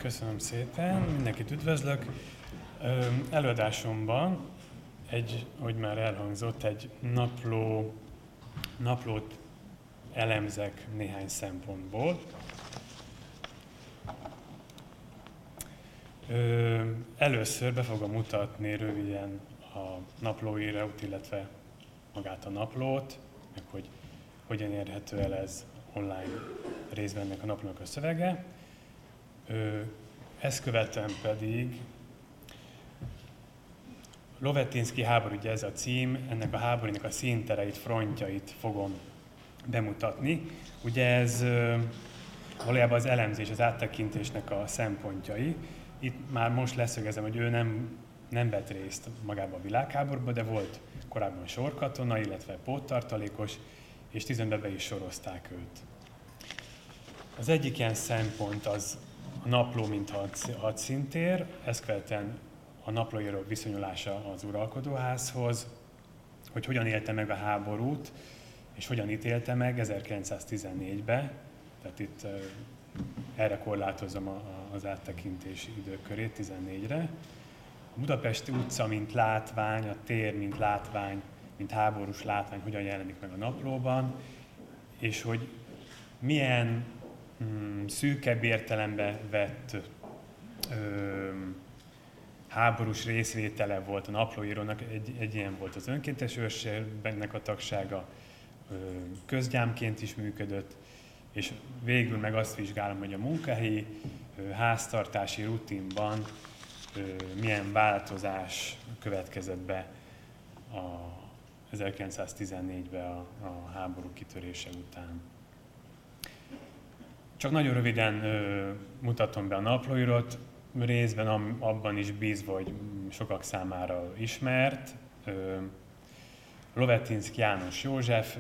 Köszönöm szépen, mindenkit üdvözlök. Előadásomban hogy már elhangzott, egy naplót elemzek néhány szempontból. Először be fogom mutatni röviden a naplóírót, illetve magát a naplót, meg hogy hogyan érhető el ez online részben ennek a naplónak a szövege. Ezt követően pedig Lovetinszky háború, ugye ez a cím, ennek a háborúnak a színtereit, frontjait fogom bemutatni. Ugye ez valójában az elemzés, az áttekintésnek a szempontjai. Itt már most leszögezem, hogy ő nem vett részt magában a világháborúban, de volt korábban sorkatona, illetve póttartalékos, és 15-ben be is sorozták őt. Az egyik ilyen szempont az a napló, mint hadszintér, ezt követően a naplóíró viszonyulása az uralkodóházhoz, hogy hogyan élte meg a háborút, és hogyan ítélte meg 1914-ben, tehát itt erre korlátozom az áttekintési időkörét, 14-re. A Budapesti utca, mint látvány, a tér, mint látvány, mint háborús látvány, hogyan jelenik meg a naplóban, és hogy milyen szűkebb értelembe vett háborús részvétele volt a naplóírónak, egy ilyen volt az önkéntes őrségnek a tagsága, közgyámként is működött, és végül meg azt vizsgálom, hogy a munkahelyi háztartási rutinban milyen változás következett be 1914-ben a háború kitörése után. Csak nagyon röviden mutatom be a naplóírót, részben abban is bízva, hogy sokak számára ismert. Lovetinszky János József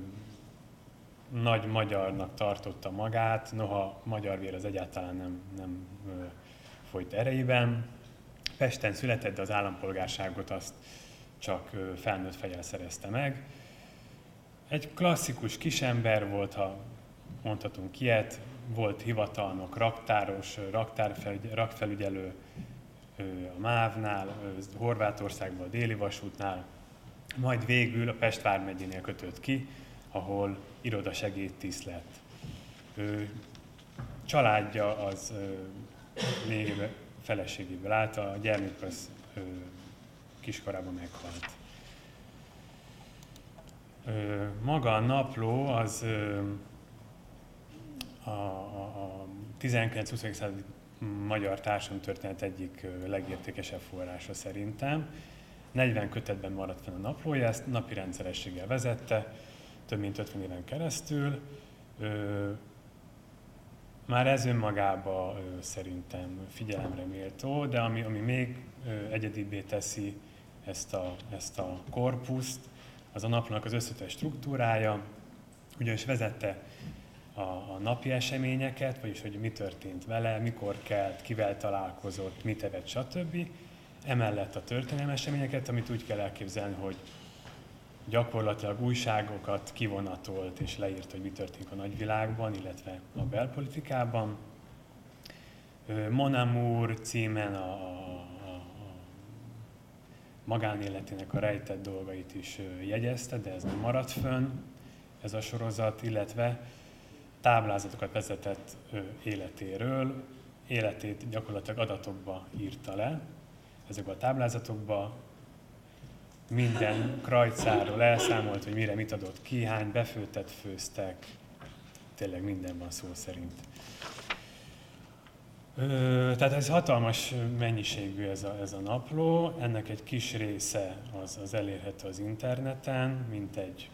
nagy magyarnak tartotta magát, noha magyar vér az egyáltalán nem folyt erejében. Pesten született, de az állampolgárságot azt csak felnőtt fejjel szerezte meg. Egy klasszikus kisember volt, ha mondhatunk ilyet, volt hivatalnok, raktáros, rakfelügyelő a MÁV-nál, Horvátországban a Déli Vasútnál, majd végül a Pest vármegyénél kötött ki, ahol irodasegédtiszt lett. Családja az lényegében feleségéből állt, a gyermek az kiskorában meghalt. Maga a napló az a 19-20. századi magyar társadalomtörténet egyik legértékesebb forrása szerintem. 40 kötetben maradt fenn a naplója, ezt napi rendszerességgel vezette, több mint 50 éven keresztül. Már ez önmagában szerintem figyelemre méltó, de ami még egyedibbé teszi ezt a korpuszt, az a naplónak az összetett struktúrája, ugyanis vezette a napi eseményeket, vagyis hogy mi történt vele, mikor kelt, kivel találkozott, mit evett, stb. Emellett a történelmi eseményeket, amit úgy kell elképzelni, hogy gyakorlatilag újságokat kivonatolt és leírt, hogy mi történik a nagyvilágban, illetve a belpolitikában. Mon Amour címen a magánéletének a rejtett dolgait is jegyezte, de ez nem maradt fönn, ez a sorozat, illetve táblázatokat vezetett életéről, életét gyakorlatilag adatokba írta le. Ezekben a táblázatokban minden krajcáról elszámolt, hogy mire mit adott ki, hány befőttet főztek, tényleg minden van szó szerint. Tehát ez hatalmas mennyiségű ez a napló, ennek egy kis része az elérhető az interneten, mint egy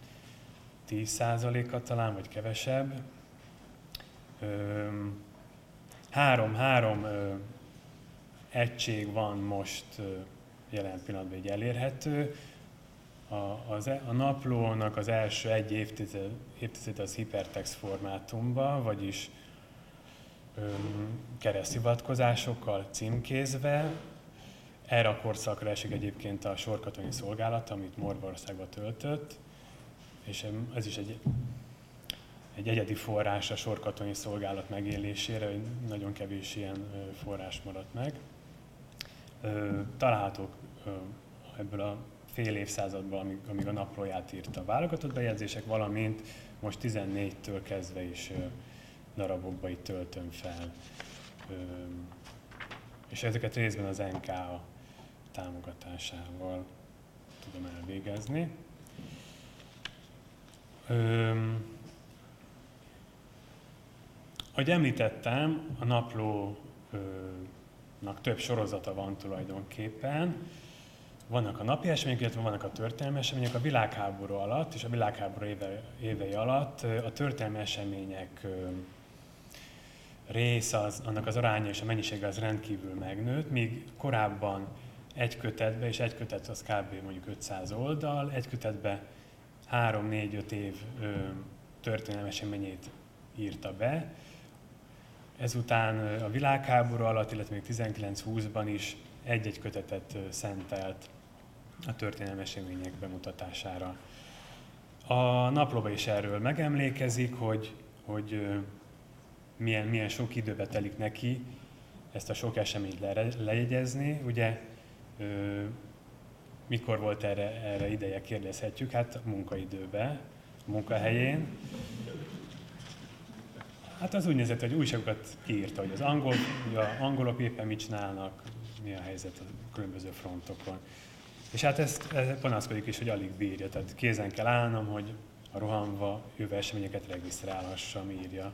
10%-a talán, vagy kevesebb. Három egység van most jelen pillanatban így elérhető. A naplónak az első egy évtized az hipertext formátumban, vagyis kereszthivatkozásokkal címkézve. Erre a korszakra esik egyébként a sorkatonai szolgálat, amit Morvaországba töltött, és ez is egy egy egyedi forrás a sorkatonai szolgálat megélésére, hogy nagyon kevés ilyen forrás maradt meg. Találhatók ebből a fél évszázadban, amíg a naplóját írta, válogatott bejegyzések, valamint most 14-től kezdve is darabokba itt töltöm fel. És ezeket részben az NKA támogatásával tudom elvégezni. Ahogy említettem, a naplónak több sorozata van tulajdonképpen. Vannak a napi események, illetve vannak a történelmi események. A világháború alatt és a világháború évei alatt a történelmi események rész, annak az aránya és a mennyisége az rendkívül megnőtt, míg korábban egy kötetbe, és egy kötet az kb. Mondjuk 500 oldal, egy kötetbe 3-4-5 év történelmi eseményét írta be. Ezután a világháború alatt, illetve még 19-20-ban is egy-egy kötetet szentelt a történelmi események bemutatására. A naplóban is erről megemlékezik, hogy milyen sok időbe telik neki ezt a sok eseményt lejegyezni. Ugye mikor volt erre ideje, kérdezhetjük, hát a munkaidőben, a munkahelyén. Hát az úgy nézett, hogy újságokat kiírta, hogy az angolok éppen mit csinálnak, mi a helyzet a különböző frontokon. És hát ezt panaszkodik is, hogy alig bírja, tehát kézen kell állnom, hogy a rohanva jövő eseményeket regisztrálhassam, írja.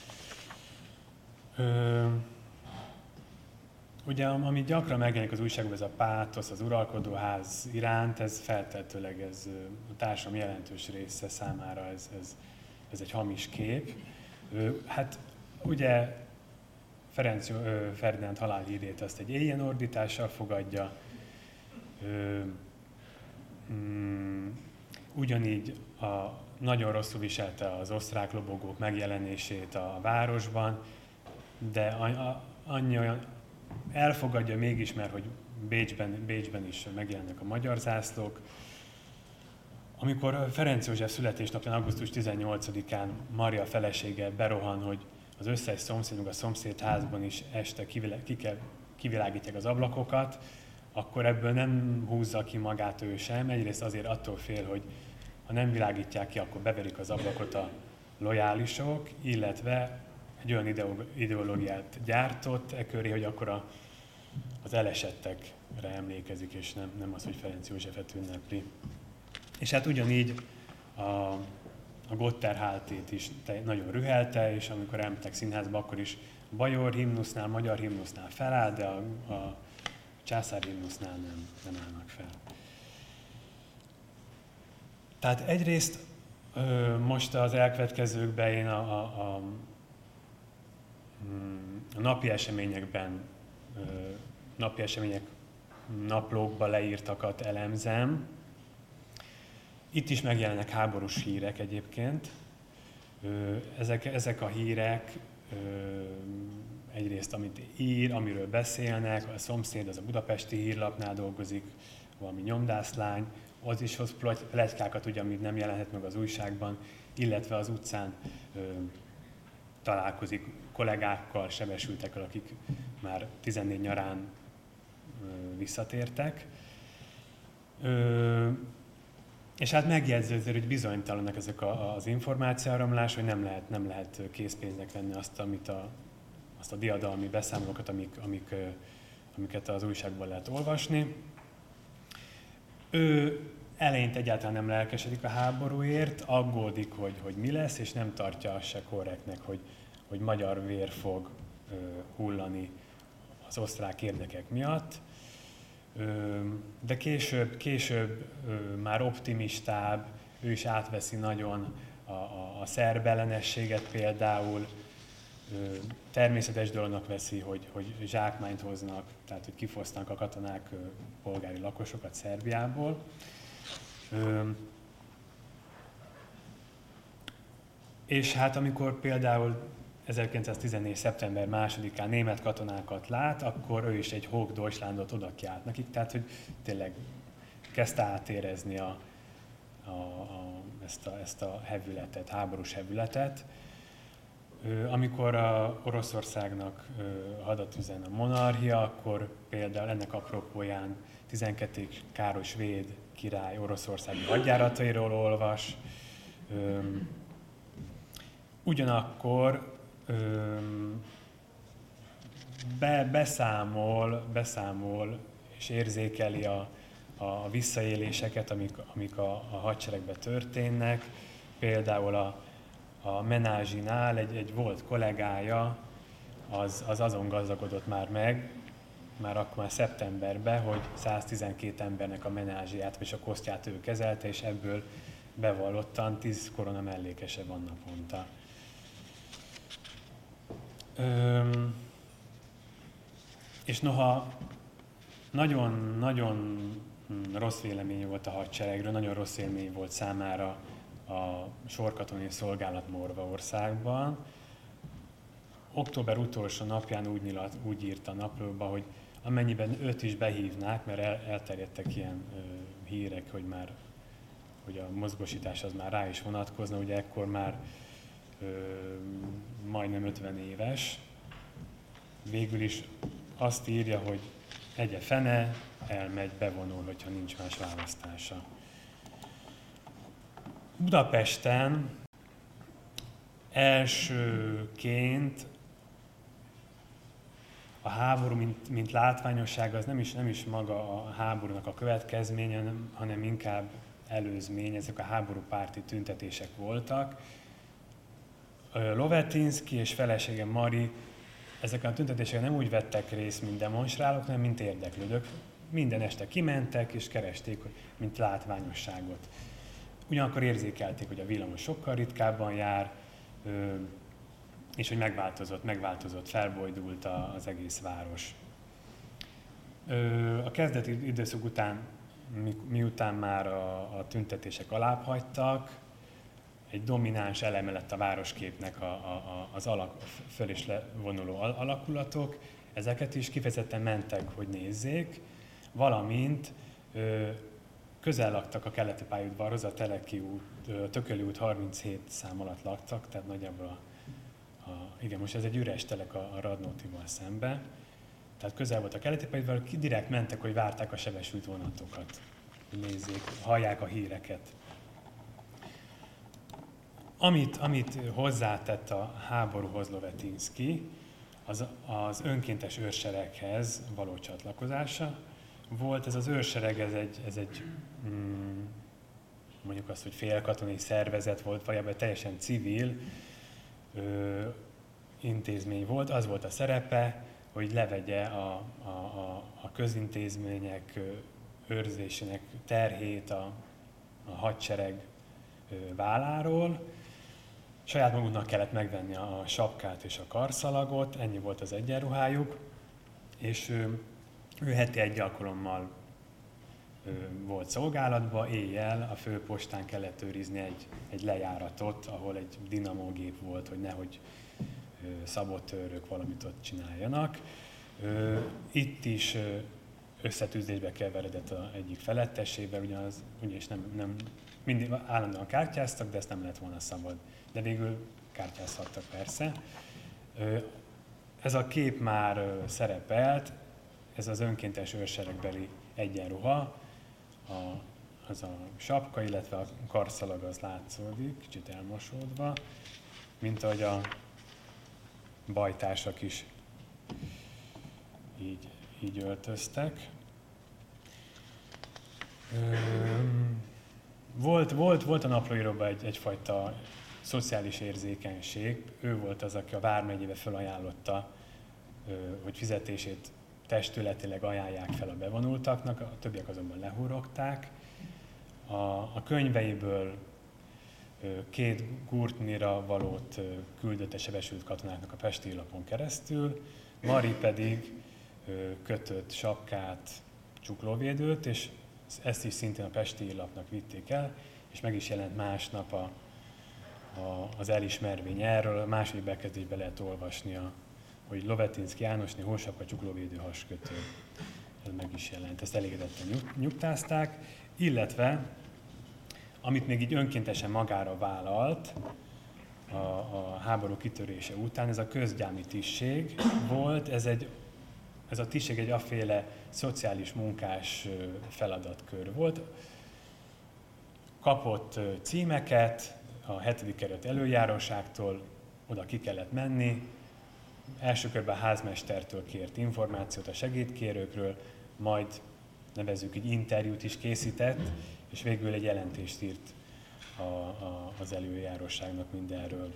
Ugye, ami gyakran megjelenik az újságban, ez a pátosz, az uralkodóház iránt, ez feltehetőleg a társadalom jelentős része számára ez egy hamis kép. Hát ugye Ferenc Ferdinánd halálhírét azt egy éjjenordítással fogadja, ugyanígy nagyon rosszul viselte az osztrák lobogók megjelenését a városban, de annyi olyan elfogadja mégis, mert hogy Bécsben is megjelennek a magyar zászlók. Amikor Ferenc József születésnapján, augusztus 18-án Maria felesége berohan, hogy az összes szomszédunk a szomszédházban is este kivilágítják az ablakokat, akkor ebből nem húzza ki magát ő sem. Egyrészt azért attól fél, hogy ha nem világítják ki, akkor beverik az ablakot a lojálisok, illetve egy olyan ideológiát gyártott köré, hogy akkor az elesettekre emlékezik, és nem az, hogy Ferenc Józsefet ünnepli. És hát ugyanígy a Gotthardtét is nagyon rühelte, és amikor elmentek színházba, akkor is bajor himnusznál, magyar himnusznál feláll, de a császár himnusznál nem állnak fel. Tehát egyrészt most az elkövetkezőkben én a napi eseményekben, napi események naplókba leírtakat elemzem. Itt is megjelennek háborús hírek egyébként. Ezek a hírek egyrészt, amit ír, amiről beszélnek, a szomszéd az a Budapesti Hírlapnál dolgozik, valami nyomdászlány, az is hoz pletykákat, ugye, amit nem jelenhet meg az újságban, illetve az utcán találkozik kollégákkal, sebesültekkel, akik már 14 nyarán visszatértek. És hát megjegyzőző, hogy bizonytalanak ezek az információáramlás, hogy nem lehet készpénznek venni azt a diadalmi beszámolókat, amiket az újságban lehet olvasni. Ő eleinte egyáltalán nem lelkesedik a háborúért, aggódik, hogy mi lesz, és nem tartja azt se korrektnek, hogy magyar vér fog hullani az osztrák érdekek miatt. De később már optimistább, ő is átveszi nagyon a szerb ellenességet például, természetes dolognak veszi, hogy zsákmányt hoznak, tehát hogy kifosztanak a katonák polgári lakosokat Szerbiából. És hát amikor például 1914. szeptember 2-án német katonákat lát, akkor ő is egy Hoch Deutschlandot oda kiált nekik, tehát hogy tényleg kezdte átérezni ezt a hevületet, háborús hevületet. Amikor Oroszországnak hadat üzen a monarchia, akkor például ennek apropóján 12. Károly svéd király oroszországi hadjáratairól olvas. Ugyanakkor beszámol és érzékeli a visszaéléseket, amik a hadseregben történnek. Például a Menázsinál egy volt kollégája az azon gazdagodott már akkor szeptemberben, hogy 112 embernek a menázsiát és a kosztját ő kezelte, és ebből bevallottan 10 korona mellékese van naponta. És noha nagyon rossz vélemény volt a hadseregről, nagyon rossz élmény volt számára a sorkatonai szolgálat Morvaországban, október utolsó napján úgy írt a naplóba, hogy amennyiben őt is behívnák, mert elterjedtek ilyen hírek, hogy a mozgósítás az már rá is vonatkozna, ugye ekkor már majdnem 50 éves. Végül is azt írja, hogy egye fene, elmegy, bevonul, hogyha nincs más választása. Budapesten elsőként a háború, mint látványosság, az nem is maga a háborúnak a következménye, hanem inkább előzmény, ezek a háborúpárti tüntetések voltak. Lovetinszky és felesége Mari ezeken a tüntetéseken nem úgy vettek részt, mint demonstrálók, hanem mint érdeklődők. Minden este kimentek és keresték, mint látványosságot. Ugyanakkor érzékelték, hogy a villamos sokkal ritkábban jár, és hogy megváltozott, felbojdult az egész város. A kezdeti időszak után, miután már a tüntetések alábbhagytak, egy domináns eleme lett a városképnek az föl és levonuló alakulatok, ezeket is kifejezetten mentek, hogy nézzék, valamint közel laktak a keleti pályaudvarhoz, a Teleki út, Tököli út 37 szám alatt laktak, tehát nagyjából igen, most ez egy üres telek a Radnótival szembe, tehát közel volt a keleti pályaudvar, direkt mentek, hogy várták a sebesült vonatokat, hogy nézzék, hallják a híreket. Amit hozzátett a háborúhoz Lovetinszky, az önkéntes őrsereghez való csatlakozása volt. Ez az őrsereg, ez egy mondjuk azt, hogy félkatonai szervezet volt, valójában teljesen civil intézmény volt. Az volt a szerepe, hogy levegye a közintézmények őrzésének terhét a hadsereg válláról. Saját maguknak kellett megvenni a sapkát és a karszalagot, ennyi volt az egyenruhájuk, és ő heti egy alkalommal volt szolgálatban, éjjel a főpostán kellett őrizni egy lejáratot, ahol egy dinamógép volt, hogy nehogy szabotőrök valamit ott csináljanak. Itt is összetűzésbe keveredett az egyik felettesével, ugyanis nem mindig állandóan kártyáztak, de ezt nem lett volna szabad. De végül kártyázhattak persze. Ez a kép már szerepelt, ez az önkéntes őrseregbeli egyenruha, az a sapka, illetve a karszalag az látszódik, kicsit elmosódva, mint ahogy a bajtársak is így öltöztek. Volt a naplóíróban egyfajta szociális érzékenység. Ő volt az, aki a vármegyébe felajánlotta, hogy fizetését testületileg ajánlják fel a bevonultaknak, a többiek azonban lehurrogták. A könyveiből 2 gurtnira valót küldött a sebesült katonáknak a pesti lapon keresztül, Mari pedig kötött sapkát, csuklóvédőt, és ezt is szintén a pesti lapnak vitték el, és meg is jelent másnap az elismervény erről. A második bekezdésben lehet olvasni, hogy Lovetinszky Jánosné hósapka, csuklóvédő, haskötő. Ez meg is jelent. Ezt elégedetten nyugtázták, illetve amit még így önkéntesen magára vállalt a háború kitörése után, ez a közgyámi tisztség volt. Ez a tisztség egy afféle szociális munkás feladatkör volt. Kapott címeket a 7. kerület előjáróságtól, oda ki kellett menni, első körben a házmestertől kért információt a segédkérőkről, majd nevezzük így interjút is készített, és végül egy jelentést írt az előjáróságnak mindenről.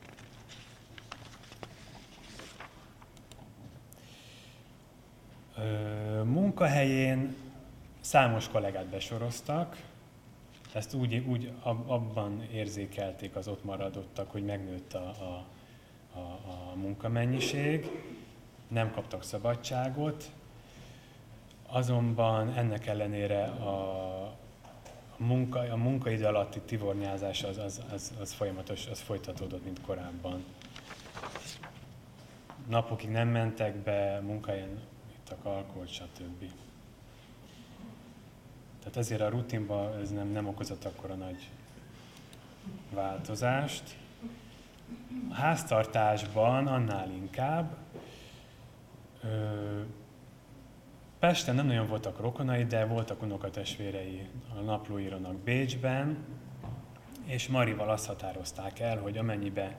Munkahelyén számos kollégát besoroztak, ezt úgy abban érzékelték az ott maradottak, hogy megnőtt a munkamennyiség, nem kaptak szabadságot, azonban ennek ellenére a munkaidő alatti tivornyázás az folyamatos, az folytatódott, mint korábban. Napokig nem mentek be, munkahelyen ittak alkoholt, stb. Tehát ezért a rutinban ez nem okozott akkora nagy változást. A háztartásban annál inkább. Pesten nem nagyon voltak rokonai, de voltak unokatestvérei a naplóírónak Bécsben, és Marival azt határozták el, hogy amennyibe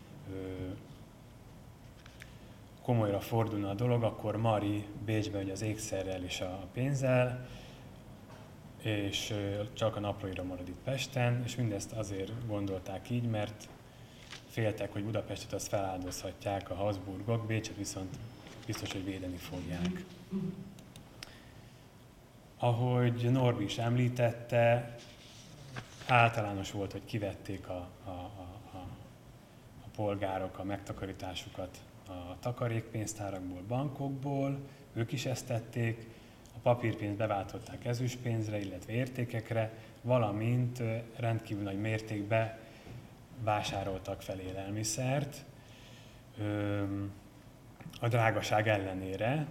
komolyra fordulna a dolog, akkor Mari Bécsbe ugye az ékszerrel és a pénzzel, és csak a naplóíró marad itt Pesten, és mindezt azért gondolták így, mert féltek, hogy Budapestet azt feláldozhatják a Habsburgok, Bécset viszont biztos, hogy védeni fogják. Ahogy Norbi is említette, általános volt, hogy kivették a polgárok a megtakarításukat a takarékpénztárakból, bankokból, ők is ezt tették, a papírpénzt beváltották ezüstpénzre, illetve értékekre, valamint rendkívül nagy mértékben vásároltak fel élelmiszert. A drágaság ellenére.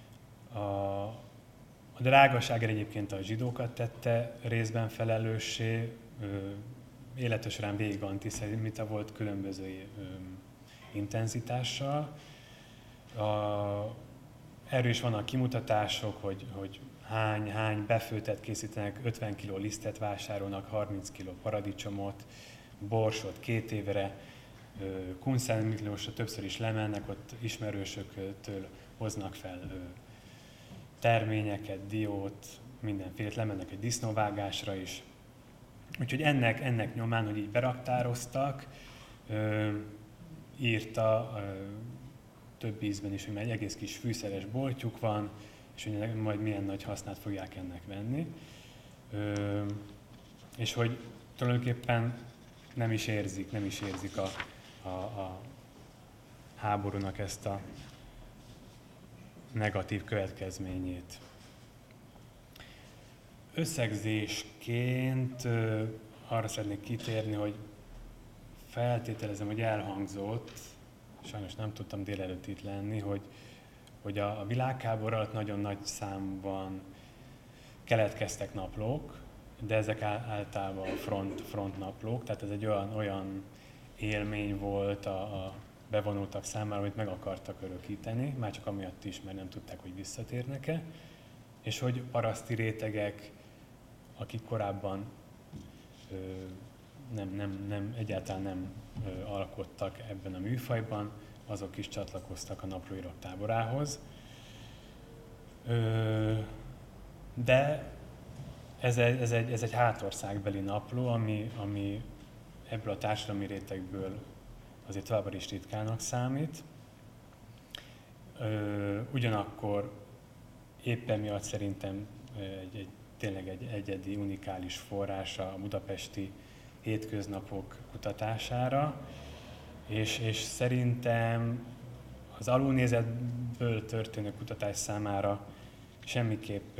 A drágaságért egyébként a zsidókat tette részben felelőssé, élete során végig antiszemita volt különböző intenzitással. Erről is vannak kimutatások, hogy hány befőtet készítenek, 50 kg lisztet vásárolnak, 30 kg paradicsomot, borsot 2 évre, Kunszent Miklósra többször is lemennek, ott ismerősöktől hoznak fel terményeket, diót, mindenfélét, lemennek egy disznóvágásra is. Úgyhogy ennek nyomán, hogy így beraktároztak, írta több ízben is, hogy egy egész kis fűszeres boltjuk van, és hogy majd milyen nagy hasznát fogják ennek venni. És hogy tulajdonképpen nem is érzik a háborúnak ezt a negatív következményét. Összegzésként arra szeretnék kitérni, hogy feltételezem, hogy elhangzott, sajnos nem tudtam délelőtt itt lenni, hogy a világháború alatt nagyon nagy számban keletkeztek naplók, de ezek általában front naplók, tehát ez egy olyan élmény volt a bevonultak számára, amit meg akartak örökíteni, már csak amiatt is, mert nem tudták, hogy visszatérnek-e, és hogy paraszti rétegek, akik korábban egyáltalán nem alkottak ebben a műfajban, azok is csatlakoztak a naplóírók táborához. De ez egy hátországbeli napló, ami ebből a társadalmi rétegből azért továbbra is ritkának számít. Ugyanakkor éppen miatt szerintem tényleg egy egyedi, unikális forrása a budapesti hétköznapok kutatására, és szerintem az alulnézetből történő kutatás számára semmiképp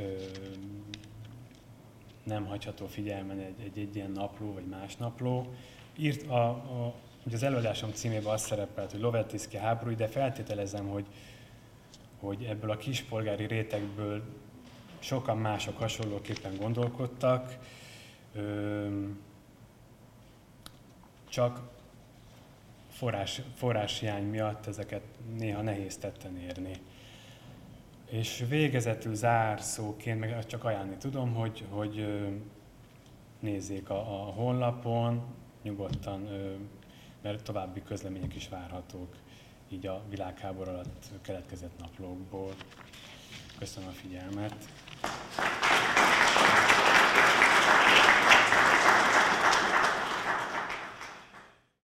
nem hagyható figyelmen egy ilyen napló vagy más napló. Ugye az előadásom címében azt szerepelt, hogy Lovetiszki háború, de feltételezem, hogy ebből a kispolgári rétegből sokan mások hasonlóképpen gondolkodtak. Csak forráshiány miatt ezeket néha nehéz tetten érni. És végezetül zárszóként meg csak ajánlani tudom, hogy nézzék a honlapon, nyugodtan, mert további közlemények is várhatók így a világháború alatt keletkezett naplókból. Köszönöm a figyelmet!